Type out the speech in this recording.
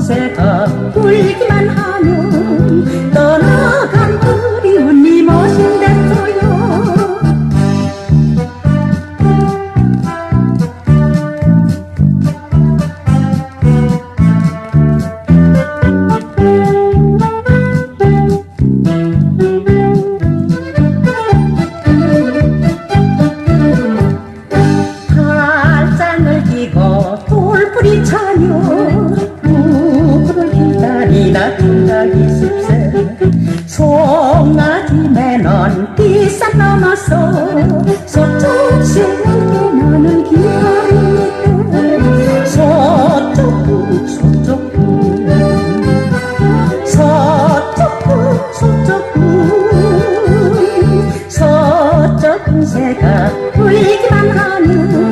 새가 울기만 하면 떠나간 그리운 네 멋진 대토요. 돌뿌리 차며 누구를 기다리다 기다기 습세 송아지 매는 뒷산 넘어서 서쪽 새는 기다리는데 서쪽구 서쪽구 서쪽구 서쪽구 서쪽구 새가 울기만 하는